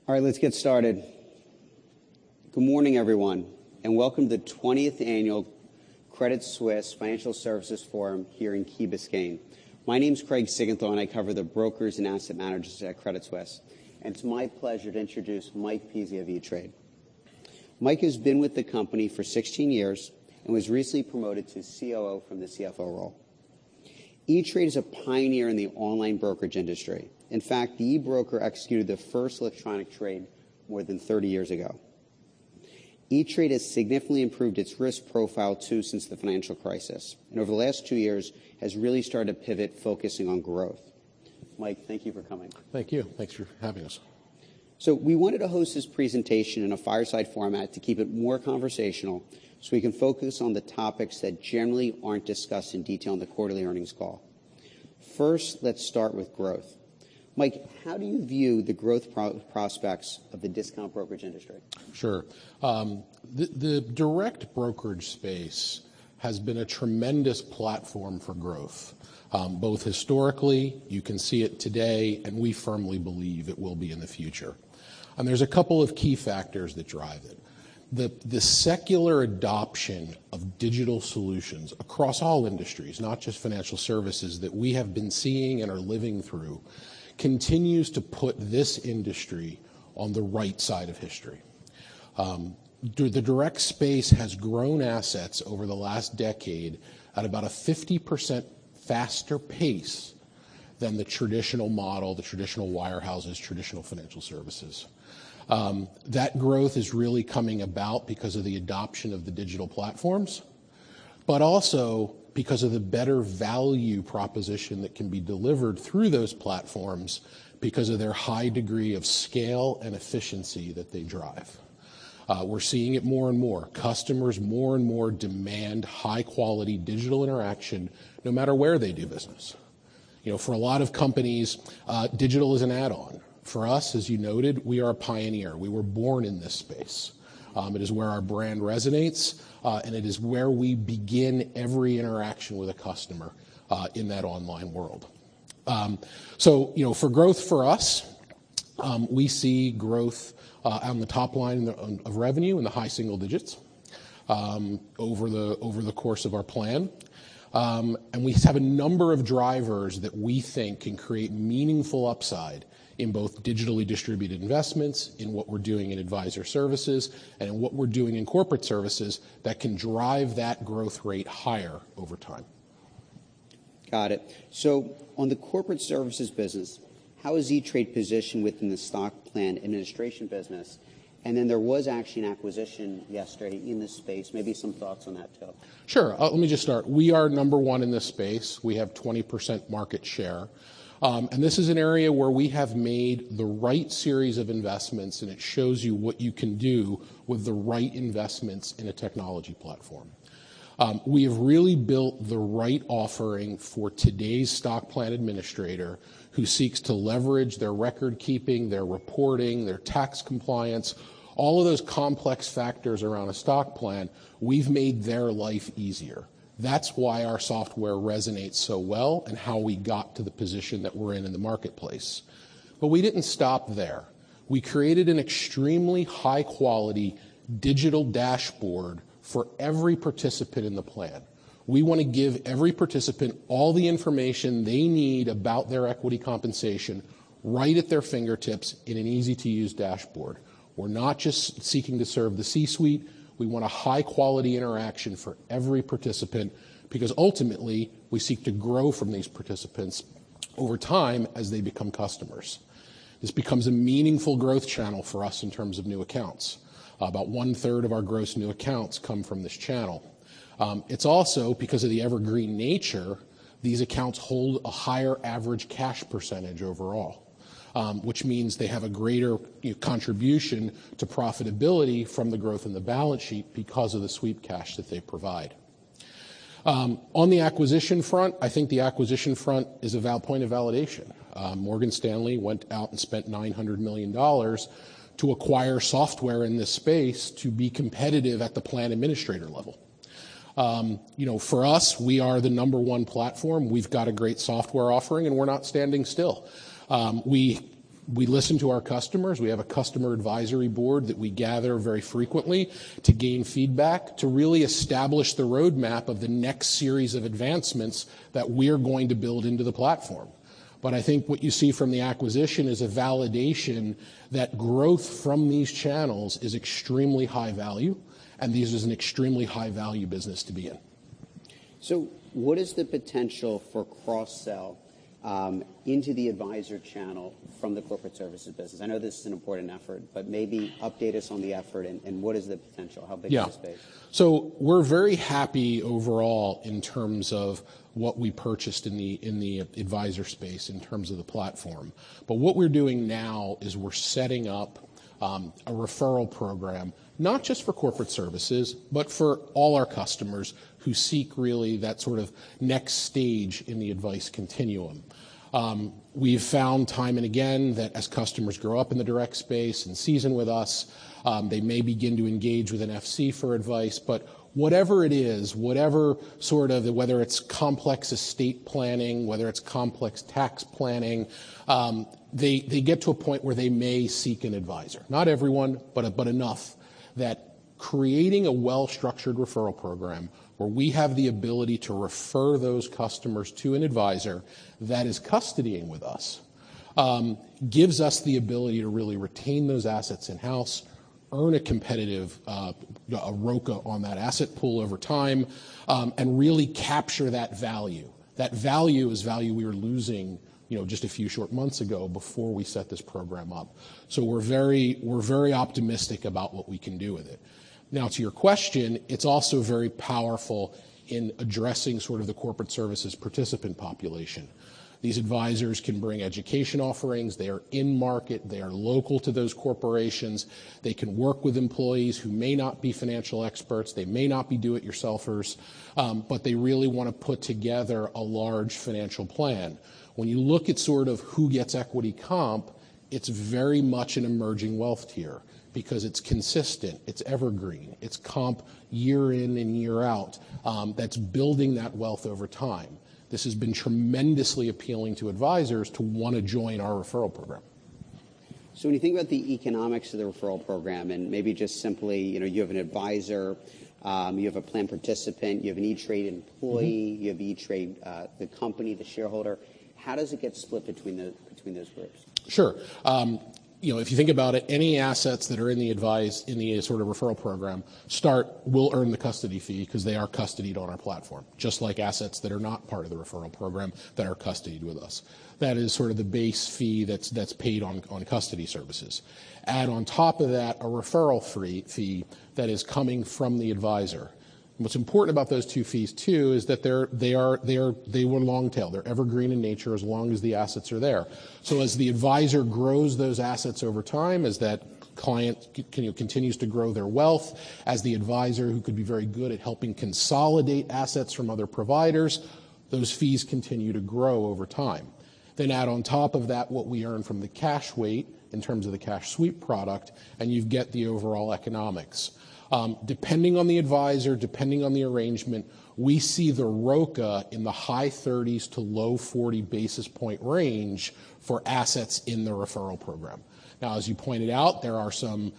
All right, let's get started. Good morning, everyone, and welcome to the 20th Annual Credit Suisse Financial Services Forum here in Key Biscayne. My name is Craig Sigenthal, and I cover the brokers and asset managers at Credit Suisse. And it's my pleasure to introduce Mike Pizzi of E-Trade. Mike has been with the company for 16 years and was recently promoted to COO from the CFO role. E-Trade is a pioneer in the online brokerage industry. In fact, the e-broker executed the first electronic trade more than 30 years ago. E-Trade has significantly improved its risk profile, too, since the financial crisis, and over the last 2 years has really started to pivot, focusing on growth. Mike, thank you for coming. Thank you. Thanks for having us. So we wanted to host this presentation in a fireside format to keep it more conversational so we can focus on the topics that generally aren't discussed in detail in the quarterly earnings call. First, let's start with growth. Mike, how do you view the growth prospects of the discount brokerage industry? Sure. The direct brokerage space has been a tremendous platform for growth, both historically, you can see it today, and we firmly believe it will be in the future. And there's a couple of key factors that drive it. The secular adoption of digital solutions across all industries, not just financial services, that we have been seeing and are living through, continues to put this industry on the right side of history. The direct space has grown assets over the last decade at about a 50% faster pace than the traditional model, the traditional wirehouses, traditional financial services. That growth is really coming about because of the adoption of the digital platforms, but also because of the better value proposition that can be delivered through those platforms because of their high degree of scale and efficiency that they drive. We're seeing it more and more. Customers more and more demand high-quality digital interaction no matter where they do business. You know, for a lot of companies, digital is an add-on. For us, as you noted, we are a pioneer. We were born in this space. It is where our brand resonates, and it is where we begin every interaction with a customer in that online world. So, you know, for growth for us, we see growth on the top line of revenue in the high single digits over the course of our plan. And we have a number of drivers that we think can create meaningful upside in both digitally distributed investments, in what we're doing in advisor services, and in what we're doing in corporate services that can drive that growth rate higher over time. Got it. So on the corporate services business, how is E-Trade positioned within the stock plan administration business? And then there was actually an acquisition yesterday in this space. Maybe some thoughts on that, too. Sure. Let me just start. We are number one in this space. We have 20% market share. And this is an area where we have made the right series of investments, and it shows you what you can do with the right investments in a technology platform. We have really built the right offering for today's stock plan administrator who seeks to leverage their record keeping, their reporting, their tax compliance, all of those complex factors around a stock plan. We've made their life easier. That's why our software resonates so well and how we got to the position that we're in the marketplace. But we didn't stop there. We created an extremely high-quality digital dashboard for every participant in the plan. We want to give every participant all the information they need about their equity compensation right at their fingertips in an easy-to-use dashboard. We're not just seeking to serve the C-suite. We want a high-quality interaction for every participant because ultimately we seek to grow from these participants over time as they become customers. This becomes a meaningful growth channel for us in terms of new accounts. About 1/3 of our gross new accounts come from this channel. It's also, because of the evergreen nature, these accounts hold a higher average cash percentage overall, which means they have a greater contribution to profitability from the growth in the balance sheet because of the sweep cash that they provide. On the acquisition front, I think the acquisition front is a point of validation. Morgan Stanley went out and spent $900 million to acquire software in this space to be competitive at the plan administrator level. For us, we are the number one platform. We've got a great software offering, and we're not standing still. We We listen to our customers. We have a customer advisory board that we gather very frequently to gain feedback, to really establish the roadmap of the next series of advancements that we're going to build into the platform. But I think what you see from the acquisition is a validation that growth from these channels is extremely high value, and this is an extremely high value business to be in. So what is the potential for cross-sell into the advisor channel from the corporate services business? I know this is an important effort, but maybe update us on the effort and what is the potential? How big is the space? So we're very happy overall in terms of what we purchased in the advisor space in terms of the platform. But what we're doing now is we're setting up a referral program, not just for corporate services, but for all our customers who seek really that sort of next stage in the advice continuum. We've found time and again that as customers grow up in the direct space and season with us, they may begin to engage with an FC for advice, but whatever it is, whatever sort of, whether it's complex estate planning, whether it's complex tax planning, they get to a point where they may seek an advisor. Not everyone, but enough that creating a well-structured referral program where we have the ability to refer those customers to an advisor that is custodying with us gives us the ability to really retain those assets in-house, earn a competitive a ROCA on that asset pool over time, and really capture that value. That value is value we were losing just a few short months ago before we set this program up. So we're very optimistic about what we can do with it. Now, to your question, it's also very powerful in addressing sort of the corporate services participant population. These advisors can bring education offerings. They are in market. They are local to those corporations. They can work with employees who may not be financial experts. They may not be do-it-yourselfers, but they really want to put together a large financial plan. When you look at sort of who gets equity comp, it's very much an emerging wealth tier because it's consistent, it's evergreen, it's comp year in and year out that's building that wealth over time. This has been tremendously appealing to advisors to want to join our referral program. So when you think about the economics of the referral program and maybe just simply, you have an advisor, you have a plan participant, you have an E-Trade employee, you have E-Trade, the company, the shareholder. How does it get split between those groups? Sure. If you think about it, any assets that are in the sort of referral program will earn the custody fee because they are custodied on our platform, just like assets that are not part of the referral program that are custodied with us. That is sort of the base fee that's paid on custody services. Add on top of that a referral fee that is coming from the advisor. What's important about those two fees too is that they were long tail. They're evergreen in nature as long as the assets are there. So as the advisor grows those assets over time, as that client continues to grow their wealth, as the advisor who could be very good at helping consolidate assets from other providers, those fees continue to grow over time. Then add on top of that what we earn from the cash weight in terms of the cash sweep product, and you get the overall economics. Depending on the advisor, depending on the arrangement, we see the ROCA in the high 30s to low 40 basis point range for assets in the referral program. Now, as you pointed out, there are some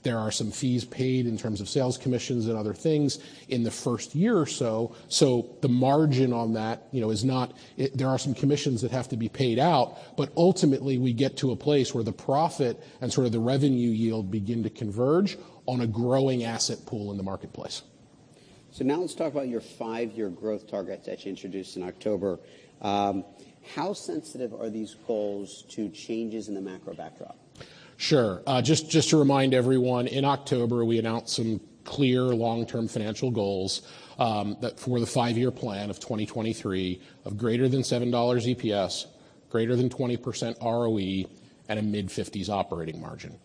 fees paid in terms of sales commissions and other things in the first year or so. So the margin on that, is not. There are some commissions that have to be paid out, but ultimately we get to a place where the profit and sort of the revenue yield begin to converge on a growing asset pool in the marketplace. So now let's talk about your 5-year growth targets that you introduced in October. How sensitive are these goals to changes in the macro backdrop? Sure. Just to remind everyone, in October we announced some clear long-term financial goals that for the 5-year plan of 2023 of greater than $7 EPS, greater than 20% ROE, and a mid-50s operating margin.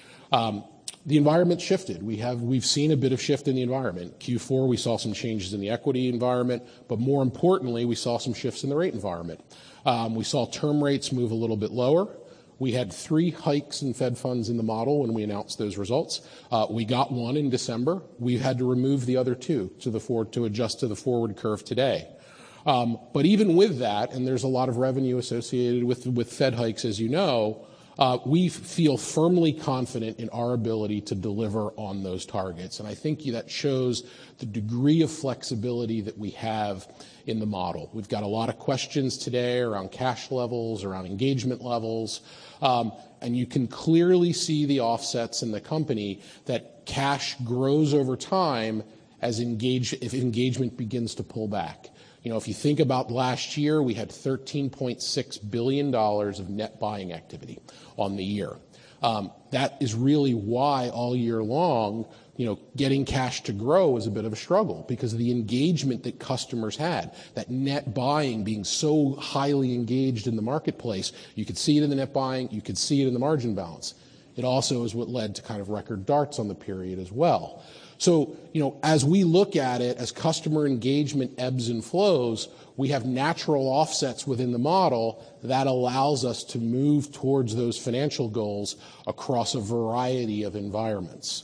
The environment shifted. We've seen a bit of shift in the environment. Q4, we saw some changes in the equity environment, but more importantly, we saw some shifts in the rate environment. We saw term rates move a little bit lower. We had 3 hikes in Fed funds in the model when we announced those results. We got one in December. We had to remove the other 2 to adjust to the forward curve today. But even with that, and there's a lot of revenue associated with Fed hikes, as you know, we feel firmly confident in our ability to deliver on those targets. And I think that shows the degree of flexibility that we have in the model. We've got a lot of questions today around cash levels, around engagement levels, and you can clearly see the offsets in the company that cash grows over time as if engagement begins to pull back. If you think about last year, we had $13.6 billion of net buying activity on the year. That is really why all year long, getting cash to grow is a bit of a struggle because of the engagement that customers had, that net buying being so highly engaged in the marketplace. You could see it in the net buying, you could see it in the margin balance. It also is what led to kind of record darts on the period as well. So, as we look at it, as customer engagement ebbs and flows, we have natural offsets within the model that allows us to move towards those financial goals across a variety of environments.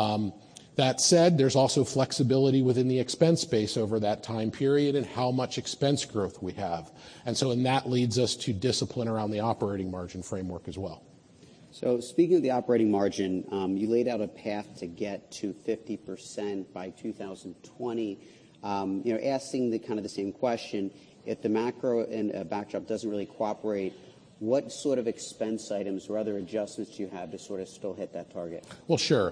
That said, there's also flexibility within the expense base over that time period and how much expense growth we have. And that leads us to discipline around the operating margin framework as well. So speaking of the operating margin, you laid out a path to get to 50% by 2020. Asking the same question, if the macro and backdrop doesn't really cooperate, what sort of expense items or other adjustments do you have to sort of still hit that target? Well, sure.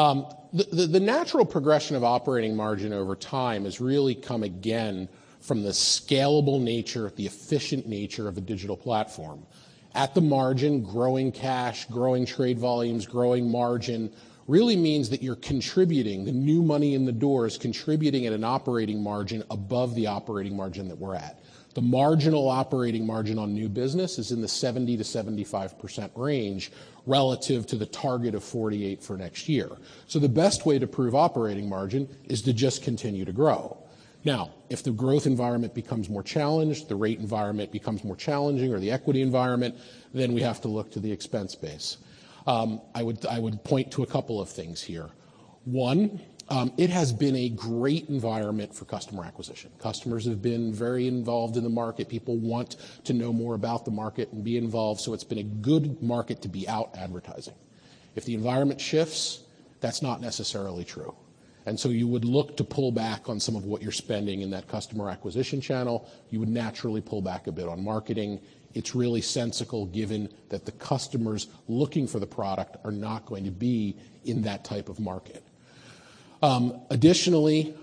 The natural progression of operating margin over time has really come again from the scalable nature, the efficient nature of a digital platform. At the margin, growing cash, growing trade volumes, growing margin really means that you're contributing, the new money in the door is contributing at an operating margin above the operating margin that we're at. The marginal operating margin on new business is in the 70 to 75% range relative to the target of 48 for next year. So the best way to prove operating margin is to just continue to grow. Now, if the growth environment becomes more challenged, the rate environment becomes more challenging, or the equity environment, then we have to look to the expense base. I would point to a couple of things here. One, it has been a great environment for customer acquisition. Customers have been very involved in the market. People want to know more about the market and be involved, so it's been a good market to be out advertising. If the environment shifts, that's not necessarily true. And so you would look to pull back on some of what you're spending in that customer acquisition channel. You would naturally pull back a bit on marketing. It's really sensible given that the customers looking for the product are not going to be in that type of market. Additionally,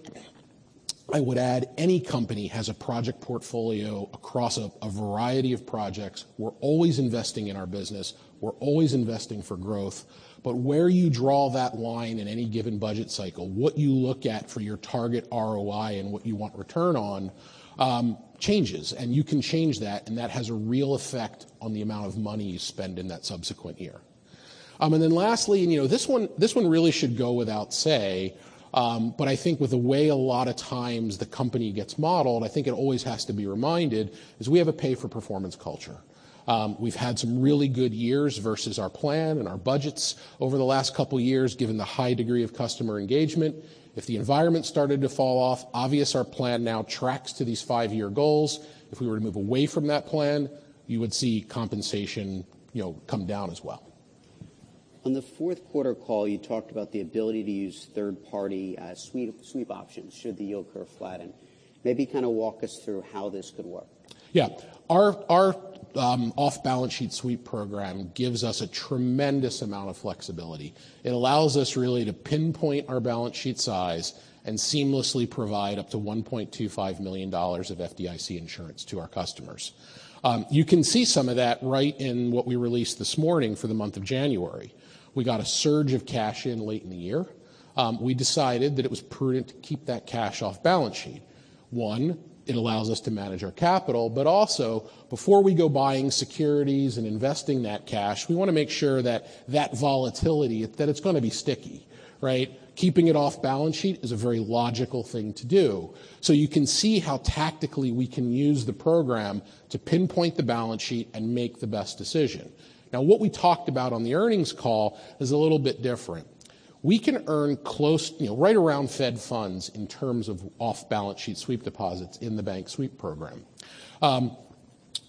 I would add any company has a project portfolio across a variety of projects. We're always investing in our business. We're always investing for growth. But where you draw that line in any given budget cycle, what you look at for your target ROI and what you want return on changes. And you can change that, and that has a real effect on the amount of money you spend in that subsequent year. And then lastly, this one really should go without say, but I think with the way a lot of times the company gets modeled, I think it always has to be reminded, is we have a pay-for-performance culture. We've had some really good years versus our plan and our budgets over the last couple years, given the high degree of customer engagement. If the environment started to fall off, obvious our plan now tracks to these 5-year goals. If we were to move away from that plan, you would see compensation, come down as well. On the fourth quarter call, you talked about the ability to use third-party sweep options should the yield curve flatten. Maybe kind of walk us through how this could work. Yeah. Our off-balance sheet sweep program gives us a tremendous amount of flexibility. It allows us really to pinpoint our balance sheet size and seamlessly provide up to $1.25 million of FDIC insurance to our customers. You can see some of that right in what we released this morning for the month of January. We got a surge of cash in late in the year. We decided that it was prudent to keep that cash off balance sheet. One, it allows us to manage our capital, but also before we go buying securities and investing that cash, we want to make sure that volatility, that it's going to be sticky, right? Keeping it off balance sheet is a very logical thing to do. So you can see how tactically we can use the program to pinpoint the balance sheet and make the best decision. Now, what we talked about on the earnings call is a little bit different. We can earn close, right around Fed funds in terms of off-balance sheet sweep deposits in the bank sweep program.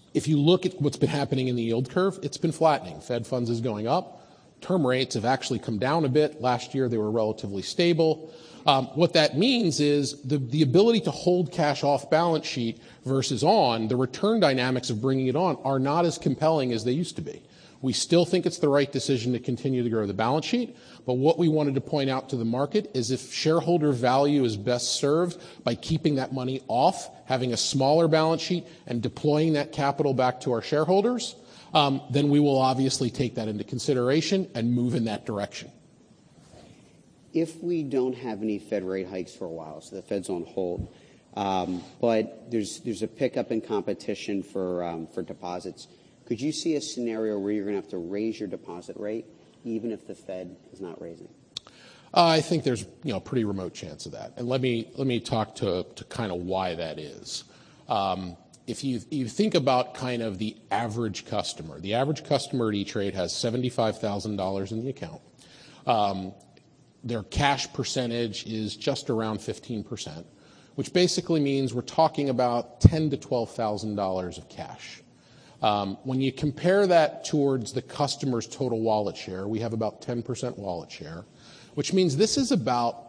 If you look at what's been happening in the yield curve, it's been flattening. Fed funds is going up. Term rates have actually come down a bit. Last year, they were relatively stable. What that means is the ability to hold cash off balance sheet versus on, the return dynamics of bringing it on are not as compelling as they used to be. We still think it's the right decision to continue to grow the balance sheet, but what we wanted to point out to the market is if shareholder value is best served by keeping that money off, having a smaller balance sheet, and deploying that capital back to our shareholders, then we will obviously take that into consideration and move in that direction. If we don't have any Fed rate hikes for a while, so the Fed's on hold, but there's a pickup in competition for deposits, could you see a scenario where you're going to have to raise your deposit rate even if the Fed is not raising? I think there's a pretty remote chance of that, and let me talk to kind of why that is. If you think about kind of the average customer at E-Trade has $75,000 in the account. Their cash percentage is just around 15%, which basically means we're talking about $10,000 to $12,000 of cash. When you compare that towards the customer's total wallet share, we have about 10% wallet share, which means this is about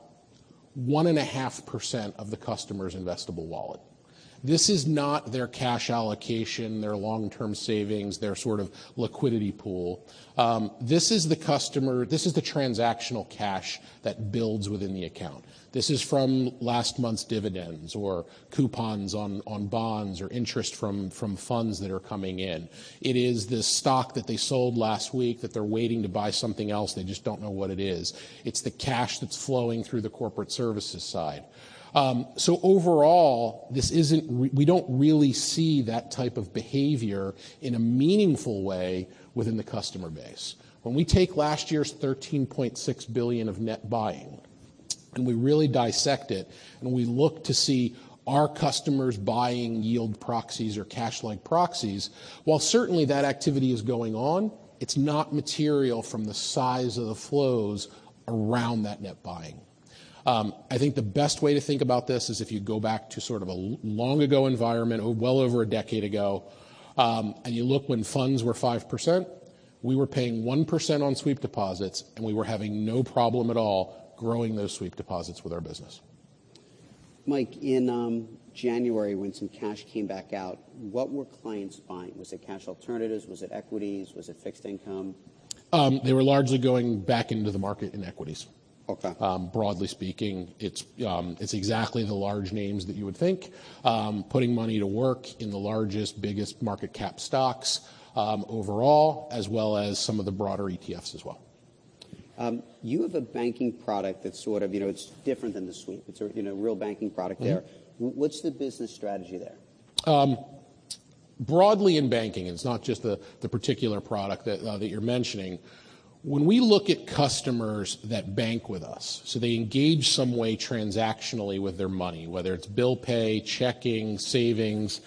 1.5% of the customer's investable wallet. This is not their cash allocation, their long-term savings, their sort of liquidity pool. This is the transactional cash that builds within the account. This is from last month's dividends or coupons on bonds or interest from funds that are coming in. It is the stock that they sold last week that they're waiting to buy something else. They just don't know what it is. It's the cash that's flowing through the corporate services side. So overall, we don't really see that type of behavior in a meaningful way within the customer base. When we take last year's $13.6 billion of net buying and we really dissect it and we look to see are customers buying yield proxies or cash-like proxies, while certainly that activity is going on, it's not material from the size of the flows around that net buying. I think the best way to think about this is if you go back to sort of a long ago environment, well over a decade ago, and you look when funds were 5%, we were paying 1% on sweep deposits, and we were having no problem at all growing those sweep deposits with our business. Mike, in January when some cash came back out, what were clients buying? Was it cash alternatives? Was it equities? Was it fixed income? They were largely going back into the market in equities. Okay. Broadly speaking, it's exactly the large names that you would think, putting money to work in the largest, biggest market cap stocks overall, as well as some of the broader ETFs as well. You have a banking product that's sort of, it's different than the sweep. It's a real banking product there. What's the business strategy there? Broadly in banking, it's not just the particular product that you're mentioning. When we look at customers that bank with us, so they engage some way transactionally with their money, whether it's bill pay, checking, savings,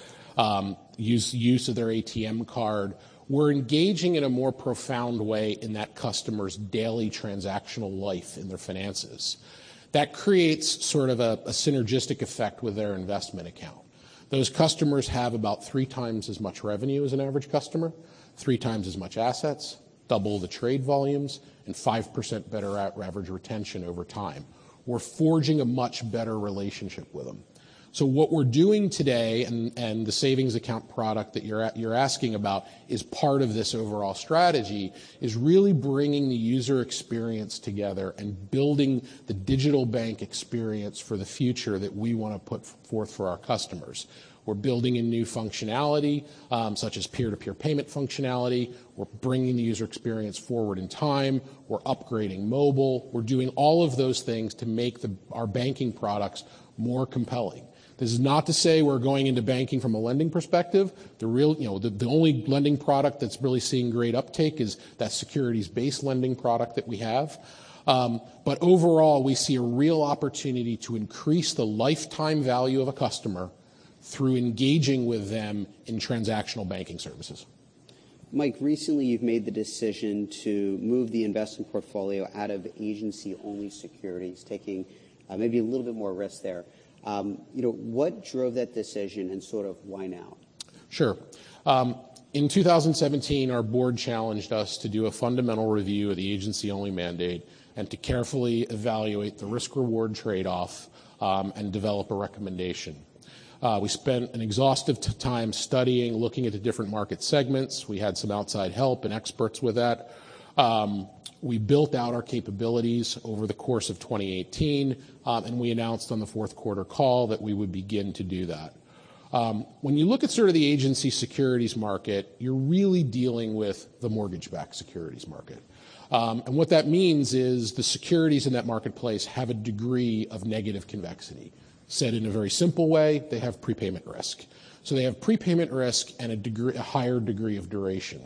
use of their ATM card, we're engaging in a more profound way in that customer's daily transactional life in their finances. That creates sort of a synergistic effect with their investment account. Those customers have about 3 times as much revenue as an average customer, 3 times as much assets, double the trade volumes, and 5% better average retention over time. We're forging a much better relationship with them. So what we're doing today, and the savings account product that you're asking about is part of this overall strategy, is really bringing the user experience together and building the digital bank experience for the future that we want to put forth for our customers. We're building in new functionality, such as peer-to-peer payment functionality. We're bringing the user experience forward in time. We're upgrading mobile. We're doing all of those things to make our banking products more compelling. This is not to say we're going into banking from a lending perspective. The only lending product that's really seeing great uptake is that securities-based lending product that we have. But overall, we see a real opportunity to increase the lifetime value of a customer through engaging with them in transactional banking services. Mike, recently you've made the decision to move the investment portfolio out of agency-only securities, taking maybe a little bit more risk there. What drove that decision and sort of why now? Sure. In 2017, our board challenged us to do a fundamental review of the agency-only mandate and to carefully evaluate the risk-reward trade-off and develop a recommendation. We spent an exhaustive time studying, looking at the different market segments. We had some outside help and experts with that. We built out our capabilities over the course of 2018, and we announced on the fourth quarter call that we would begin to do that. When you look at sort of the agency securities market, you're really dealing with the mortgage-backed securities market. And what that means is the securities in that marketplace have a degree of negative convexity. Said in a very simple way, they have prepayment risk. So they have prepayment risk and a higher degree of duration.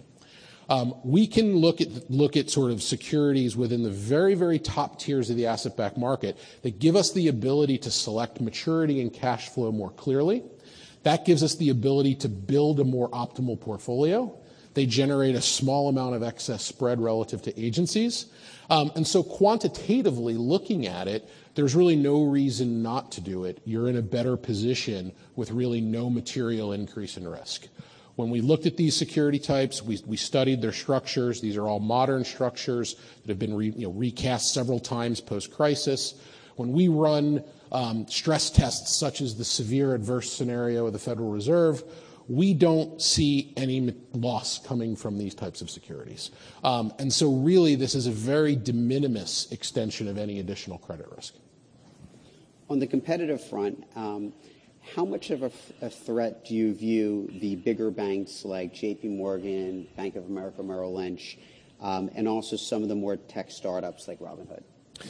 We can look at sort of securities within the very, very top tiers of the asset-backed market that give us the ability to select maturity and cash flow more clearly. That gives us the ability to build a more optimal portfolio. They generate a small amount of excess spread relative to agencies. And so quantitatively looking at it, there's really no reason not to do it. You're in a better position with really no material increase in risk. When we looked at these security types, we studied their structures. These are all modern structures that have been recast several times post-crisis. When we run stress tests such as the severe adverse scenario of the Federal Reserve, we don't see any loss coming from these types of securities. And so really this is a very de minimis extension of any additional credit risk. On the competitive front, how much of a threat do you view the bigger banks like JP Morgan, Bank of America, Merrill Lynch, and also some of the more tech startups like Robinhood?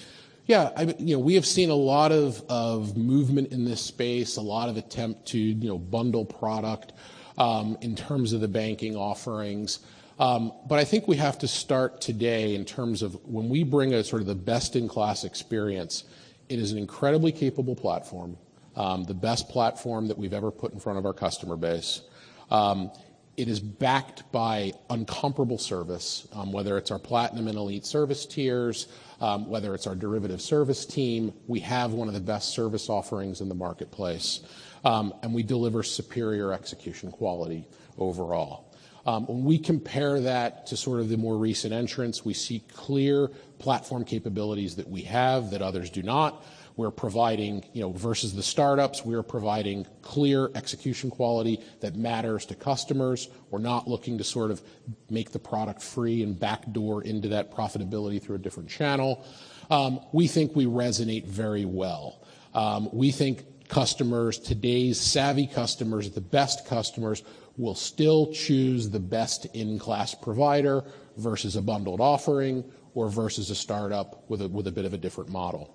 Yeah, we have seen a lot of movement in this space, a lot of attempt to bundle product in terms of the banking offerings. But I think we have to start today in terms of when we bring a sort of the best-in-class experience, it is an incredibly capable platform, the best platform that we've ever put in front of our customer base. It is backed by uncomparable service, whether it's our Platinum and Elite service tiers, whether it's our derivative service team. We have one of the best service offerings in the marketplace, and we deliver superior execution quality overall. When we compare that to sort of the more recent entrants, we see clear platform capabilities that we have that others do not. We're providing, versus the startups, we're providing clear execution quality that matters to customers. We're not looking to sort of make the product free and backdoor into that profitability through a different channel. We think we resonate very well. We think customers, today's savvy customers, the best customers, will still choose the best in-class provider versus a bundled offering or versus a startup with a bit of a different model.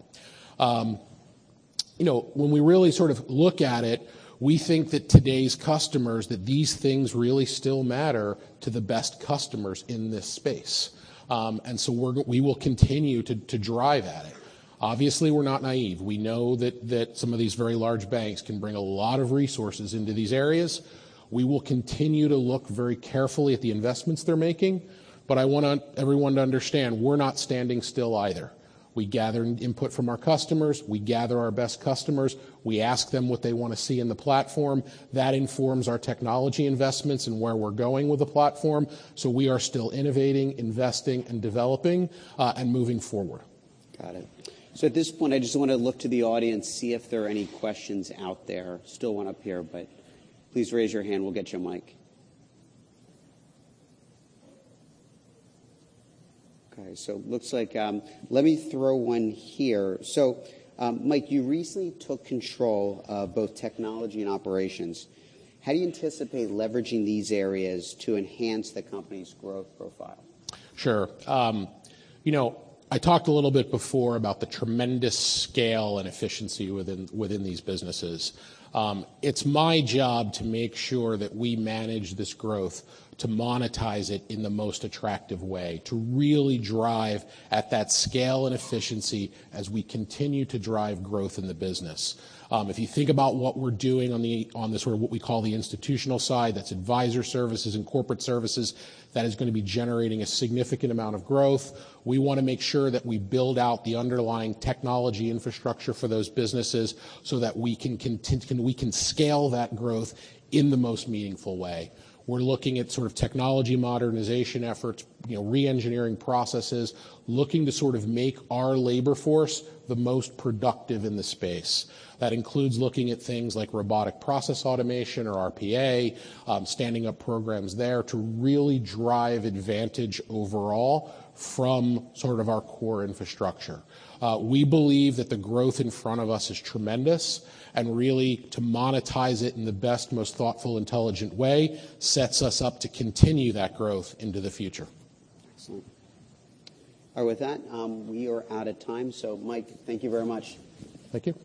When we really sort of look at it, we think that today's customers, that these things really still matter to the best customers in this space. And so we will continue to drive at it. Obviously, we're not naive. We know that some of these very large banks can bring a lot of resources into these areas. We will continue to look very carefully at the investments they're making, but I want everyone to understand we're not standing still either. We gather input from our customers. We gather our best customers. We ask them what they want to see in the platform. That informs our technology investments and where we're going with the platform. So we are still innovating, investing, and developing, and moving forward. Got it. So at this point, I just want to look to the audience, see if there are any questions out there. Still one up here, but please raise your hand. We'll get you a mic. Okay, so looks like, let me throw one here. So, Mike, you recently took control of both technology and operations. How do you anticipate leveraging these areas to enhance the company's growth profile? Sure. I talked a little bit before about the tremendous scale and efficiency within these businesses. It's my job to make sure that we manage this growth, to monetize it in the most attractive way, to really drive at that scale and efficiency as we continue to drive growth in the business. If you think about what we're doing on the sort of what we call the institutional side, that's advisor services and corporate services, that is going to be generating a significant amount of growth. We want to make sure that we build out the underlying technology infrastructure for those businesses so that we can scale that growth in the most meaningful way. We're looking at sort of technology modernization efforts, re-engineering processes, looking to sort of make our labor force the most productive in the space. That includes looking at things like robotic process automation or RPA, standing up programs there to really drive advantage overall from sort of our core infrastructure. We believe that the growth in front of us is tremendous, and really to monetize it in the best, most thoughtful, intelligent way sets us up to continue that growth into the future. Excellent. All right, with that, we are out of time. So, Mike, thank you very much. Thank you.